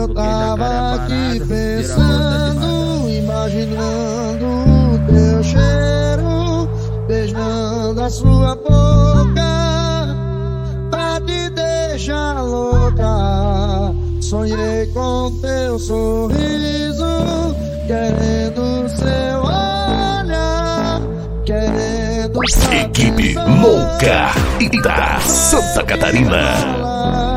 Eu tava aqui pensando, imaginando o teu cheiro, beijando a sua boca, pra te deixar louca. Sonhei com teu sorriso, querendo seu olhar, querendo Equipe Louca da Santa Catarina.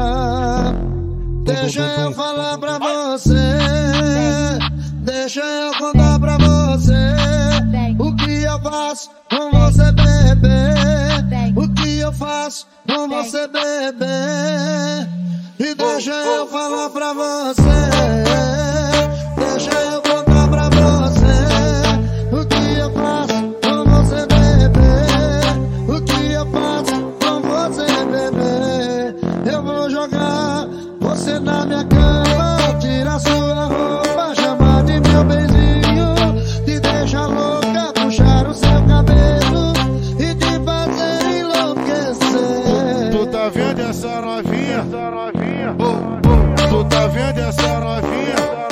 Deixa eu falar pra você, deixa eu contar pra você o que eu faço com você, bebê. O que eu faço com você, bebê. E deixa eu falar pra você, deixa eu contar pra você o que eu faço com você, bebê. O que eu faço com você, bebê. Eu vou jogar você na minha cama, tirar sua roupa, chamar de meu benzinho, te deixar louca, puxar o seu cabelo e te fazer enlouquecer. Tu tá vendo essa novinha? Tu tá vendo essa novinha?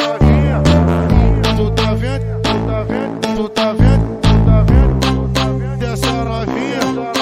Tu tá vendo? Tu tá vendo? Essa novinha?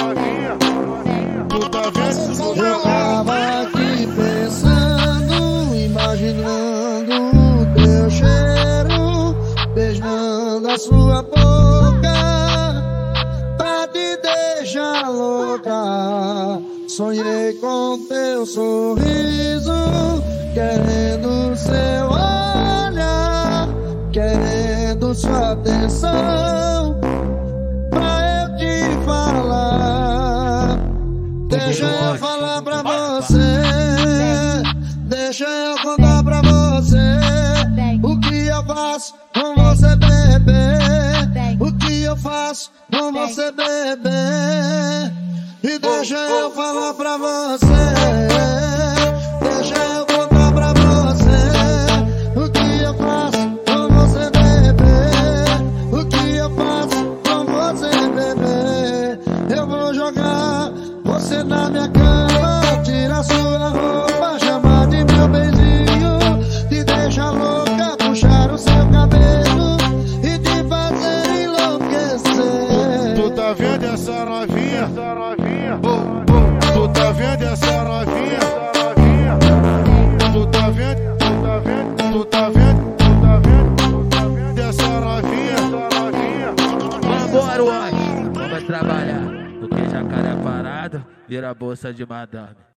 Tu tá vendo? Eu tava aqui pensando, imaginando o teu cheiro, beijando a sua boca, pra te deixar louca. Sonhei com teu sorriso, querendo seu olhar, querendo sua atenção, pra eu te falar. Deixa eu falar pra você, deixa eu contar pra você o que eu faço com você, bebê. O que eu faço com você, bebê. E deixa eu falar pra você, deixa eu contar pra você o que eu faço com você, bebê. O que eu faço com você, bebê. Eu vou jogar você na minha cama, tirar sua roupa, chamar de meu benzinho, te deixar louca, puxar o seu cabelo e te fazer enlouquecer. Tu tá vendo essa novinha? Tu tá vendo essa novinha? Tu tá vendo? Tu tá vendo? Essa novinha? Vambora, hoje, vamos trabalhar. Porque jacaré parado vira bolsa de madame.